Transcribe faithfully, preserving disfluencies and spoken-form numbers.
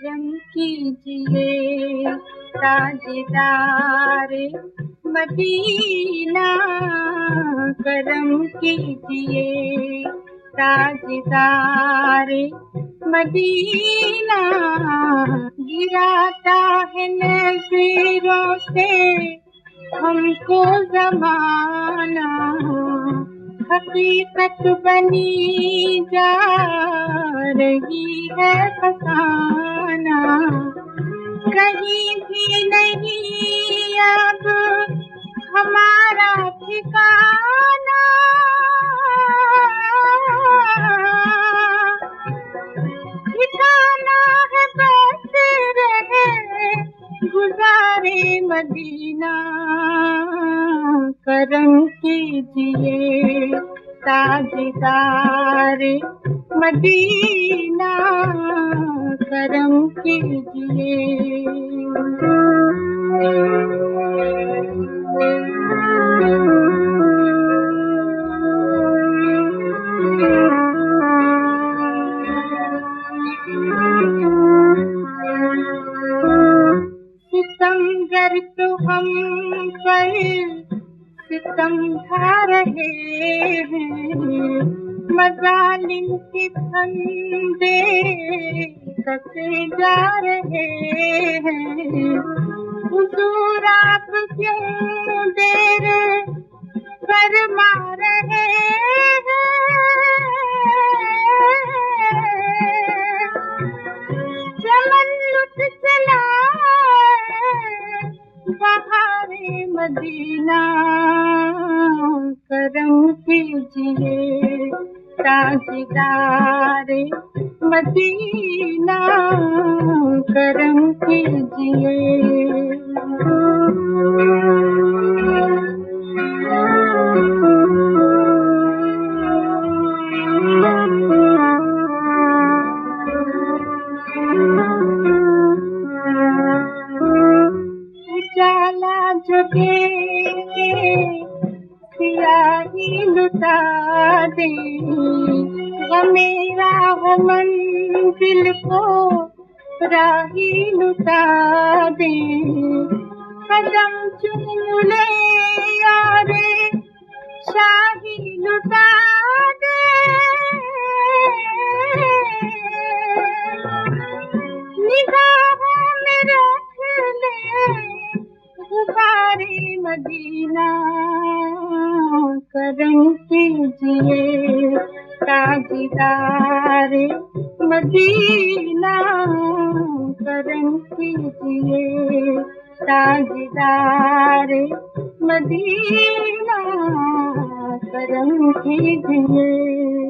करम कीजिए ताजदार मदीना, करम कीजिए ताजदार मदीना। गिराता है नज़रों से हमको ज़माना, हकीकत बनी जा रही है फसाना। कहीं भी नहीं अब हमारा ठिकाना, ठिकाना है बस रहे गुज़ारे मदीना। करम कीजिए ताजदार मदीना, करम कीजिए। सितमगर तो हम पर सितम ढा रहे हैं, मज़ालिम के फंदे कसे जा रहे हैं। हुजूर आप क्यों देर फरमा रहे हैं, चमन लुट चला बहारे मदीना। करम कीजिए ताजदार मदीना, करम कीजिए। उजाला जो देंगे सियाही लुटा दे, मेरा हो मंजिल को राही लुटा दे। कदम चूम ले यारे शाही लुटा दे, निगाहों में रख ले गुबारे मदीना। करम कीजिए ताजदार मदीना, करम कीजिए ताजदार मदीना, करम कीजिए।